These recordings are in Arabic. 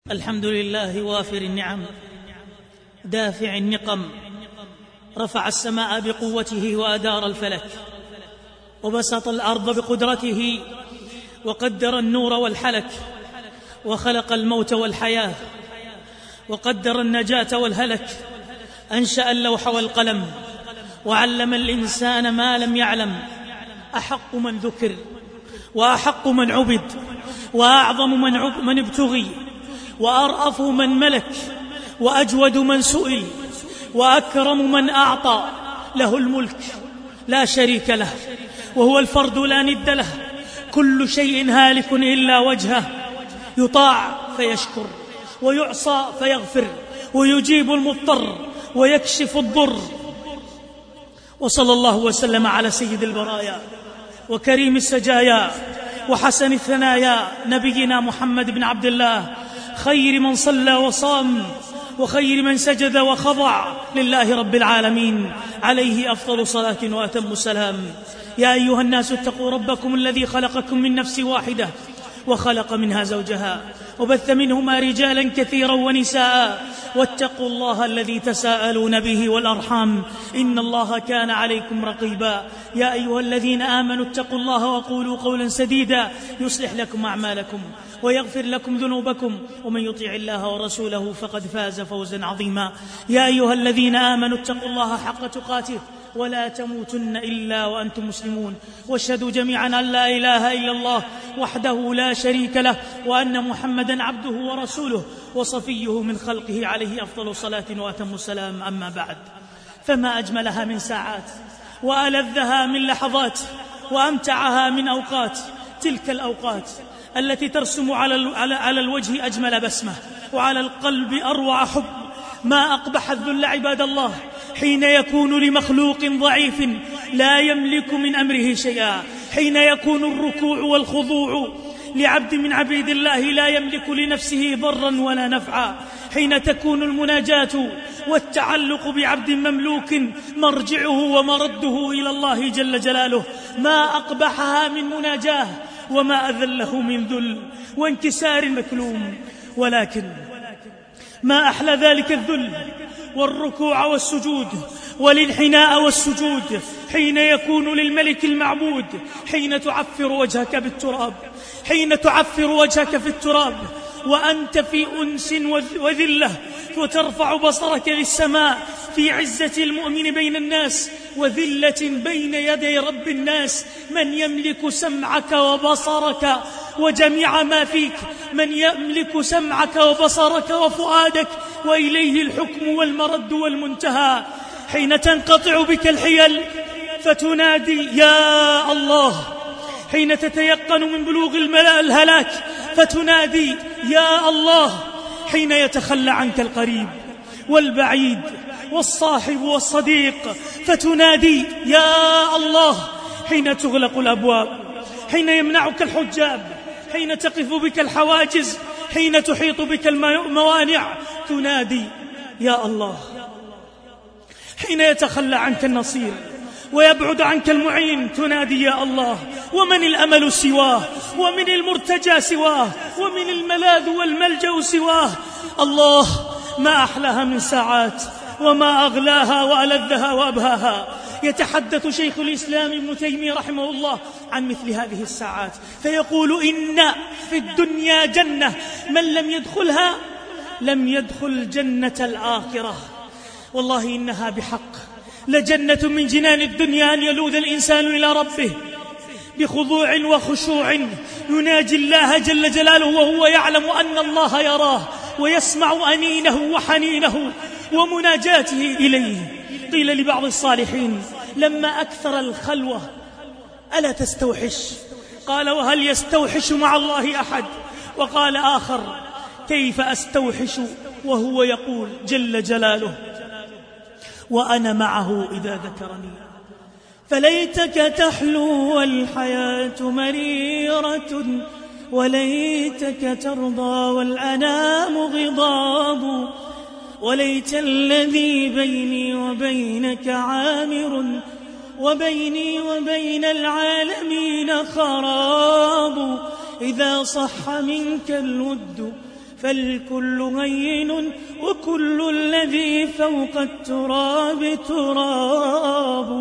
الحمد لله وافر النعم دافع النقم، رفع السماء بقوته وأدار الفلك، وبسط الأرض بقدرته، وقدر النور والحلك، وخلق الموت والحياة، وقدر النجاة والهلك، أنشأ اللوح والقلم، وعلم الإنسان ما لم يعلم. أحق من ذكر، وأحق من عبد، وأعظم من ابتغي، وأرأف من ملك، وأجود من سئل، وأكرم من أعطى. له الملك لا شريك له، وهو الفرد لا ند له. كل شيء هالك إلا وجهه، يطاع فيشكر، ويعصى فيغفر، ويجيب المضطر، ويكشف الضر. وصلى الله وسلم على سيد البرايا، وكريم السجايا، وحسن الثنايا، نبينا محمد بن عبد الله، خير من صلى وصام، وخير من سجد وخضع لله رب العالمين، عليه أفضل صلاة وأتم سلام. يا أيها الناس اتقوا ربكم الذي خلقكم من نفس واحدة، وخلق منها زوجها، وبث منهما رجالا كثيرا ونساء، واتقوا الله الذي تساءلون به والأرحام، إن الله كان عليكم رقيبا. يا أيها الذين آمنوا اتقوا الله وقولوا قولا سديدا يصلح لكم أعمالكم ويغفر لكم ذنوبكم، ومن يطيع الله ورسوله فقد فاز فوزا عظيما. يا أيها الذين آمنوا اتقوا الله حق تقاته ولا تموتن إلا وأنتم مسلمون، واشهدوا جميعا أن لا إله إلا الله وحده لا شريك له، وأن محمدا عبده ورسوله وصفيه من خلقه، عليه أفضل صلاة وأتم السلام. أما بعد، فما أجملها من ساعات، وألذها من لحظات، وأمتعها من أوقات. تلك الأوقات التي ترسم على الوجه أجمل بسمة، وعلى القلب أروع حب. ما أقبح الذل عباد الله، حين يكون لمخلوق ضعيف لا يملك من أمره شيئا، حين يكون الركوع والخضوع لعبد من عبيد الله لا يملك لنفسه ضرا ولا نفعا، حين تكون المناجاة والتعلق بعبد مملوك مرجعه ومرده إلى الله جل جلاله. ما أقبحها من مناجاه، وما أذله من ذل وانكسار مكلوم. ولكن ما أحلى ذلك الذل والركوع والسجود والانحناء والسجود حين يكون للملك المعبود، حين تعفر وجهك بالتراب، حين تعفر وجهك في التراب وأنت في أنس وذلة، وترفع بصرك للسماء في عزة المؤمن بين الناس، وذلة بين يدي رب الناس. من يملك سمعك وبصرك وجميع ما فيك، من يملك سمعك وبصرك وفؤادك، وإليه الحكم والمرد والمنتهى. حين تنقطع بك الحيل فتنادي يا الله، حين تتيقن من بلوغ الهلاك فتنادي يا الله، حين يتخلى عنك القريب والبعيد والصاحب والصديق فتنادي يا الله، حين تغلق الأبواب، حين يمنعك الحجاب، حين تقف بك الحواجز، حين تحيط بك الموانع تنادي يا الله، حين يتخلى عنك النصير ويبعد عنك المعين تنادي يا الله. ومن الأمل سواه، ومن المرتجى سواه، ومن الملاذ والملجأ سواه. الله، ما أحلاها من ساعات، وما أغلاها وألذها وأبهاها. يتحدث شيخ الإسلام ابن تيمية رحمه الله عن مثل هذه الساعات فيقول إن في الدنيا جنة، من لم يدخلها لم يدخل جنة الآخرة. والله إنها بحق لجنة من جنان الدنيا أن يلوذ الإنسان إلى ربه بخضوع وخشوع، يناجي الله جل جلاله وهو يعلم أن الله يراه ويسمع أنينه وحنينه ومناجاته إليه. قيل لبعض الصالحين لما أكثر الخلوة ألا تستوحش؟ قال وهل يستوحش مع الله أحد؟ وقال آخر كيف أستوحش وهو يقول جل جلاله وأنا معه إذا ذكرني. فليتك تحلو والحياة مريرة، وليتك ترضى والأنام غضاب، وليت الذي بيني وبينك عامر، وبيني وبين العالمين خراب. إذا صح منك الود فالكل هين وكل الذي فوق التراب تراب.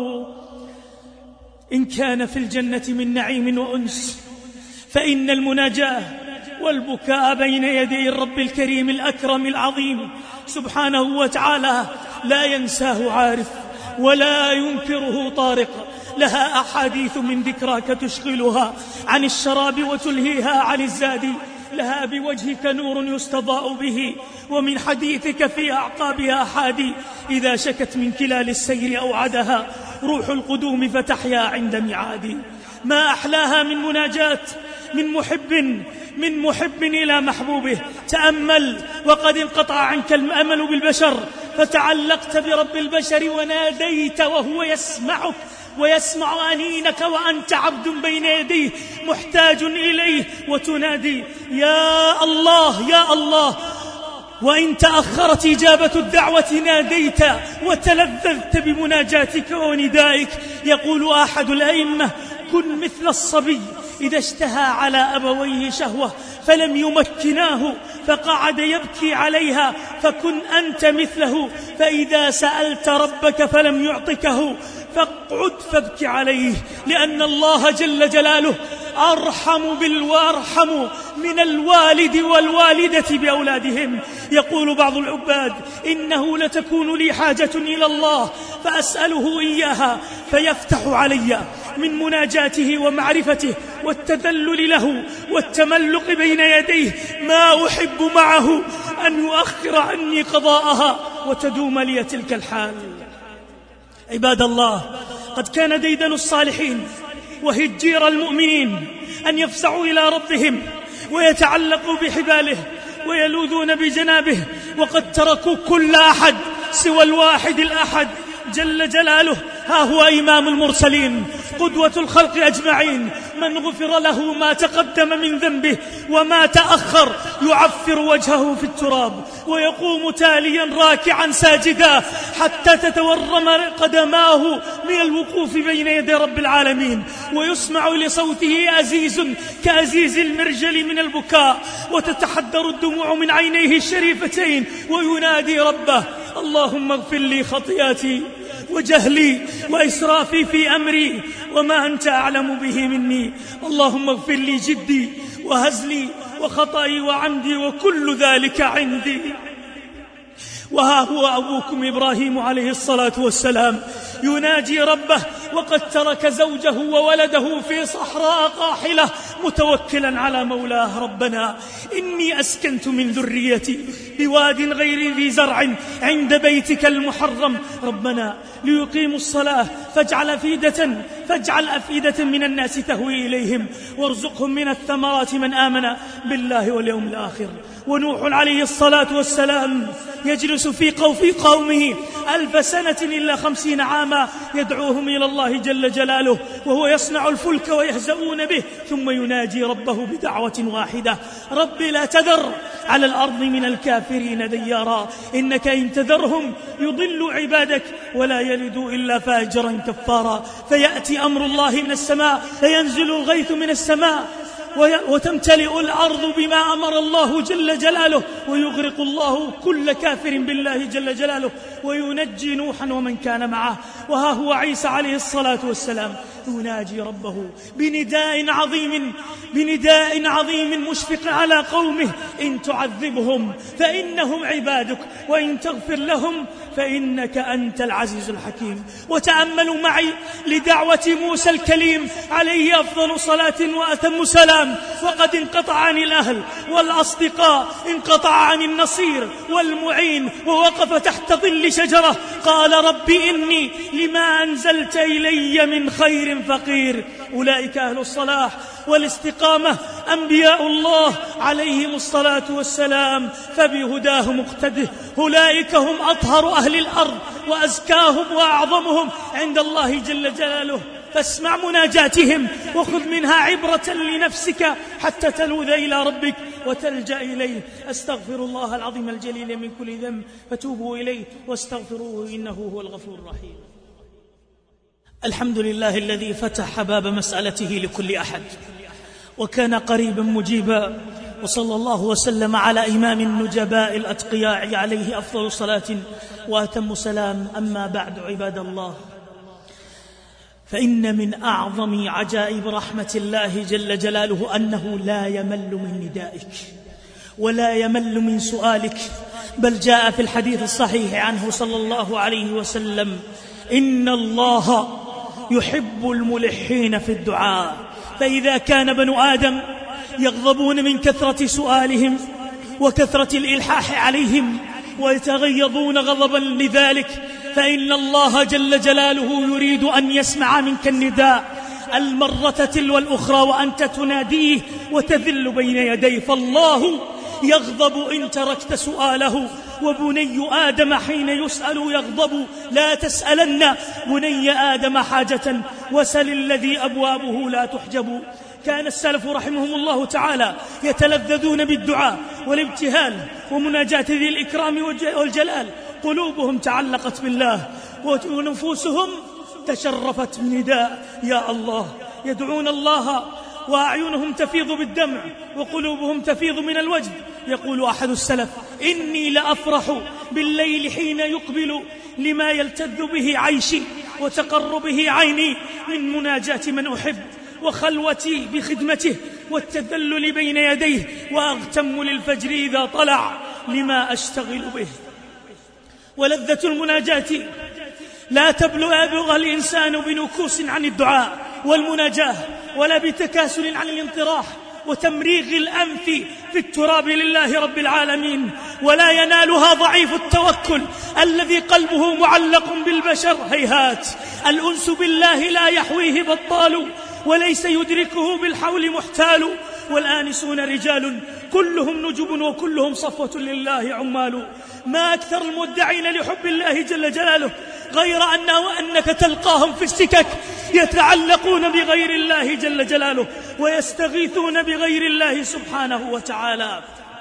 إن كان في الجنة من نعيم وأنس فإن المناجاة والبكاء بين يدي الرب الكريم الأكرم العظيم سبحانه وتعالى لا ينساه عارف ولا ينكره طارق. لها أحاديث من ذكراك تشغلها عن الشراب وتلهيها عن الزاد. لها بوجهك نور يستضاء به ومن حديثك في أعقابها أحادي. إذا شكت من كلال السير أوعدها روح القدوم فتحيا عند ميعاد. ما أحلاها من مناجاة من محب إلى محبوبه. تأمل وقد انقطع عنك الأمل بالبشر فتعلقت برب البشر وناديت وهو يسمعك ويسمع أنينك وأنت عبد بين يديه محتاج إليه وتنادي يا الله يا الله. وإن تأخرت إجابة الدعوة ناديت وتلذذت بمناجاتك وندائك. يقول أحد الأئمة كن مثل الصبي إذا اشتهى على أبويه شهوة فلم يمكناه فقعد يبكي عليها فكن أنت مثله. فإذا سألت ربك فلم يعطكه فاقعد فابكي عليه لأن الله جل جلاله أرحم من الوالد والوالدة بأولادهم. يقول بعض العباد إنه لتكون لي حاجة إلى الله فأسأله إياها فيفتح علي من مناجاته ومعرفته والتذلل له والتملق بين يديه ما أحب معه أن يؤخر عني قضاءها وتدوم لي تلك الحال. عباد الله، قد كان ديدن الصالحين وهجير المؤمنين أن يفزعوا إلى ربهم ويتعلقوا بحباله ويلوذون بجنابه، وقد تركوا كل أحد سوى الواحد الأحد جل جلاله. ها هو إمام المرسلين قدوة الخلق أجمعين من غفر له ما تقدم من ذنبه وما تأخر يعفر وجهه في التراب ويقوم تاليا راكعا ساجدا حتى تتورم قدماه من الوقوف بين يدي رب العالمين، ويسمع لصوته أزيز كأزيز المرجل من البكاء وتتحدر الدموع من عينيه الشريفتين وينادي ربه اللهم اغفر لي خطيئتي وجهلي وإسرافي في أمري وما أنت أعلم به مني. اللهم اغفر لي جدي وهزلي وخطئي وعمدي وكل ذلك عندي. وها هو أبوكم إبراهيم عليه الصلاة والسلام يناجي ربه وقد ترك زوجه وولده في صحراء قاحلة متوكلا على مولاه. ربنا إني أسكنت من ذريتي بواد غير ذي زرع عند بيتك المحرم ربنا ليقيموا الصلاة فاجعل أفئدة من الناس تهوي إليهم وارزقهم من الثمرات من آمن بالله واليوم الآخر. ونوح عليه الصلاة والسلام يجلس في قومه 1000 سنة إلا 50 عاما يدعوهم إلى الله جل جلاله وهو يصنع الفلك ويهزؤون به ثم يناجي ربه بدعوة واحدة رب لا تذر على الأرض من الكافرين ديارا إنك إن تذرهم يضل عبادك ولا يلدوا إلا فاجرا كفارا. فيأتي أمر الله من السماء فينزل الغيث من السماء وتمتلئ الأرض بما أمر الله جل جلاله ويغرق الله كل كافر بالله جل جلاله وينجي نوحا ومن كان معه. وها هو عيسى عليه الصلاة والسلام يناجي ربه بنداء عظيم مشفق على قومه إن تعذبهم فإنهم عبادك وإن تغفر لهم فإنك أنت العزيز الحكيم. وتأملوا معي لدعوة موسى الكليم عليه أفضل صلاة وأتم سلام وقد انقطع عن الأهل والأصدقاء، انقطع عن النصير والمعين ووقف تحت ظل شجرة قال رب إني لما أنزلت إلي من خير فقير. أولئك أهل الصلاح والاستقامة أنبياء الله عليهم الصلاة والسلام فبهداهم اقتده. أولئك هم أطهر أهل الأرض وأزكاهم وأعظمهم عند الله جل جلاله. فاسمع مناجاتهم وخذ منها عبرة لنفسك حتى تلوذ إلى ربك وتلجأ إليه. أستغفر الله العظيم الجليل من كل ذنب فتوبوا إليه واستغفروه إنه هو الغفور الرحيم. الحمد لله الذي فتح باب مسألته لكل أحد وكان قريبا مجيبا، وصلى الله وسلم على إمام النجباء الأتقياء عليه أفضل صلاة وأتم سلام. أما بعد، عباد الله، فإن من أعظم عجائب رحمة الله جل جلاله أنه لا يمل من ندائك ولا يمل من سؤالك، بل جاء في الحديث الصحيح عنه صلى الله عليه وسلم: إن الله يحب الملحين في الدعاء، فإذا كان بنو آدم يغضبون من كثرة سؤالهم وكثرة الإلحاح عليهم ويتغيظون غضبا لذلك، فإن الله جل جلاله يريد أن يسمع منك النداء المرة تلو الأخرى وأنت تناديه وتذل بين يديه، فالله يغضب إن تركت سؤاله، وبني آدم حين يسأل يغضب. لا تسألن بني آدم حاجة وسل الذي أبوابه لا تحجب. كان السلف رحمهم الله تعالى يتلذذون بالدعاء والابتهال ومناجاة ذي الإكرام والجلال، قلوبهم تعلقت بالله ونفوسهم تشرفت بنداء يا الله، يدعون الله وأعينهم تفيض بالدمع وقلوبهم تفيض من الوجد. يقول أحد السلف: إني لأفرح بالليل حين يقبل لما يلتذ به عيشي وتقر به عيني من مناجاة من أحب، وخلوتي بخدمته والتذلل بين يديه، وأغتم للفجر إذا طلع لما أشتغل به. ولذة المناجاة لا يبلغ الإنسان بنكوس عن الدعاء والمناجاة، ولا بتكاسل عن الانطراح وتمريغ الأنف في التراب لله رب العالمين، ولا ينالها ضعيف التوكل الذي قلبه معلق بالبشر. هيهات، الأنس بالله لا يحويه بطال، وليس يدركه بالحول محتال. والآنسون رجال كلهم نجب وكلهم صفوة لله عمال. ما أكثر المدعين لحب الله جل جلاله، غير أنك تلقاهم في السكك يتعلقون بغير الله جل جلاله ويستغيثون بغير الله سبحانه وتعالى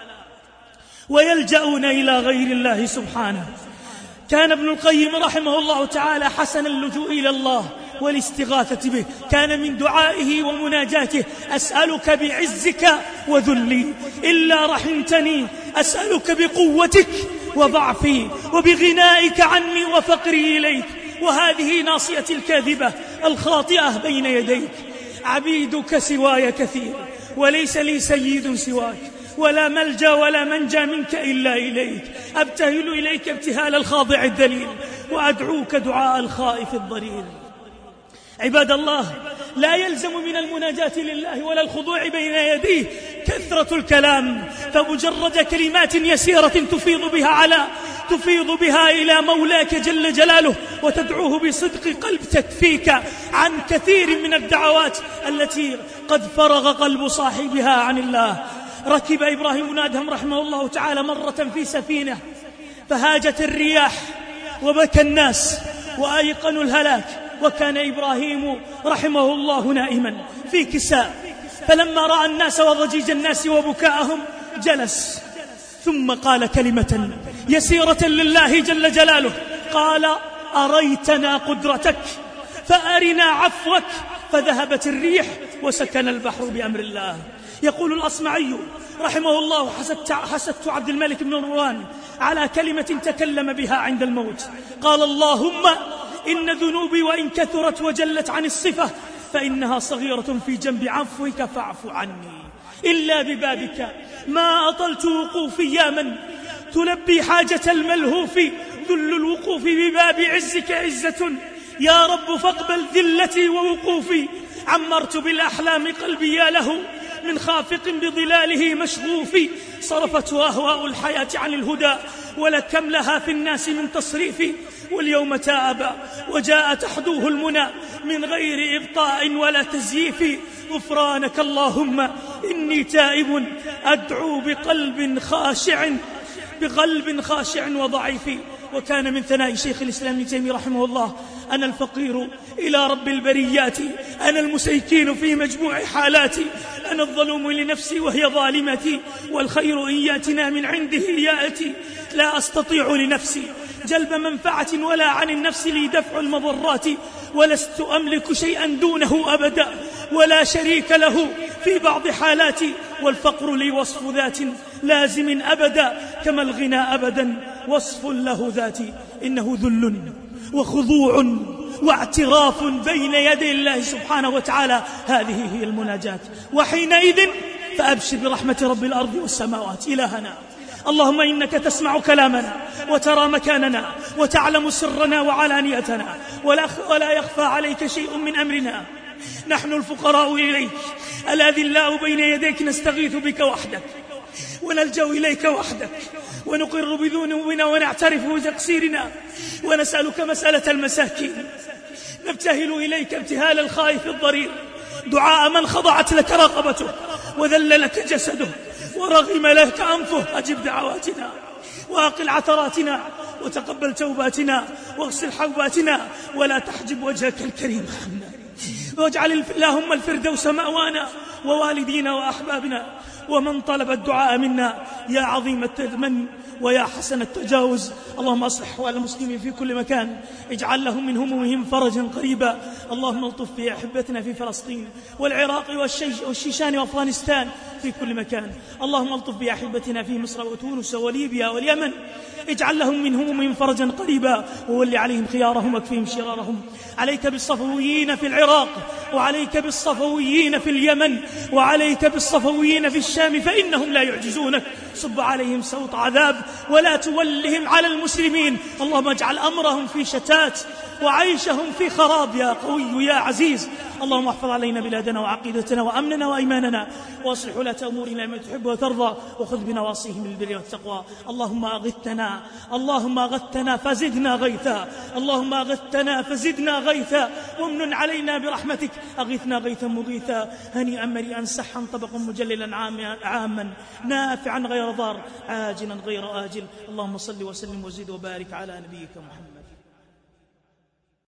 ويلجأون إلى غير الله سبحانه. كان ابن القيم رحمه الله تعالى حسن اللجوء إلى الله والاستغاثة به، كان من دعائه ومناجاته: أسألك بعزك وذلي إلا رحمتني، أسألك بقوتك وضعفي وبغنائك عني وفقري إليك. وهذه ناصيتي الكاذبة الخاطئة بين يديك، عبيدك سواي كثير وليس لي سيد سواك، ولا ملجأ ولا منجى منك إلا إليك. أبتهل إليك ابتهال الخاضع الذليل، وأدعوك دعاء الخائف الضرير. عباد الله، لا يلزم من المناجاة لله ولا الخضوع بين يديه كثرة الكلام، فمجرد كلمات يسيرة تفيض بها إلى مولاك جل جلاله وتدعوه بصدق قلب تكفيك عن كثير من الدعوات التي قد فرغ قلب صاحبها عن الله. ركب إبراهيم بن أدهم رحمه الله تعالى مرة في سفينة، فهاجت الرياح وبكى الناس وأيقنوا الهلاك، وكان إبراهيم رحمه الله نائما في كساء، فلما رأى الناس وضجيج الناس وبكاءهم جلس، ثم قال كلمة يسيرة لله جل جلاله، قال: أريتنا قدرتك فأرنا عفوك، فذهبت الريح وسكن البحر بأمر الله. يقول الأصمعي رحمه الله: حسدت عبد الملك بن مروان على كلمة تكلم بها عند الموت، قال: اللهم إن ذنوبي وإن كثرت وجلت عن الصفة فإنها صغيرة في جنب عفوك فاعف عني، إلا ببابك ما أطلت وقوفي، يا من تلبي حاجة الملهوف، ذل الوقوف بباب عزك عزة، يا رب فاقبل ذلتي ووقوفي. عمرت بالأحلام قلبي يا له من خافق بظلاله مشغوف، صرفته أهواء الحياة عن الهدى، ولكم لها في الناس من تصريف. واليوم تاب وجاء تحدوه المنى من غير إبطاء ولا تزييف، غفرانك اللهم إني تائب أدعو بقلب خاشع وضعيف. وكان من ثناء شيخ الإسلام ابن تيمية رحمه الله: أنا الفقير إلى رب البريات، أنا المسيكين في مجموع حالاتي، أنا الظلوم لنفسي وهي ظالمتي، والخير إن ياتنا من عنده يأتي، لا أستطيع لنفسي جلب منفعة ولا عن النفس لي دفع المضرات، ولست أملك شيئا دونه أبدا ولا شريك له في بعض حالاتي، والفقر لي وصف ذات لازم أبدا، كما الغنى أبدا وصف له ذاتي. إنه ذل وخضوع واعتراف بين يدي الله سبحانه وتعالى، هذه هي المناجاة. وحينئذ فأبشر برحمة رب الأرض والسماوات. إلهنا اللهم إنك تسمع كلامنا وترى مكاننا وتعلم سرنا وعلانيتنا، ولا يخفى عليك شيء من أمرنا. نحن الفقراء إليك الأذلاء بين يديك، نستغيث بك وحدك ونلجأ إليك وحدك، ونقر بذنوبنا ونعترف بتقصيرنا، ونسألك مسألة المساكين، نبتهل إليك ابتهال الخائف الضرير، دعاء من خضعت لك رقبته وذل لك جسده ورغم لك أنفه. أجب دعواتنا وأقل عثراتنا وتقبل توباتنا واغسل حوباتنا، ولا تحجب وجهك الكريم عنا، واجعل اللهم الفردوس مأوانا ووالدينا وأحبابنا ومن طلب الدعاء منا، يا عظيم التمن ويا حسن التجاوز. اللهم أصلح أحوال المسلمين في كل مكان، اجعل لهم من همومهم فرجا قريبا. اللهم الطف بأحبتنا في فلسطين والعراق والشيشان وأفغانستان في كل مكان. اللهم الطف بأحبتنا في مصر وتونس وليبيا واليمن، اجعل لهم من همومهم فرجا قريبا، وول عليهم خيارهم واكفهم شرارهم. عليك بالصفويين في العراق، وعليك بالصفويين في اليمن، وعليك بالصفويين في الشام، فإنهم لا يعجزونك. صب عليهم سوط عذاب ولا تولهم على المسلمين. اللهم اجعل أمرهم في شتات وعيشهم في خراب يا قوي يا عزيز. اللهم احفظ علينا بلادنا وعقيدتنا وأمننا وأيماننا، واصلح ولاة أمورنا ما تحب وترضى، وخذ بنواصيهم للبر والتقوى. اللهم أغثنا، اللهم أغثنا فزدنا غيثا، اللهم أغثنا فزدنا غيثا، وامن علينا برحمتك. أغثنا غيثا مغيثا هنيئا مريئا سحا طبقا مجللا عاما نافعا غير ضار عاجلا غير آجل. اللهم صل وسلم وزد وبارك على نبيك محمد.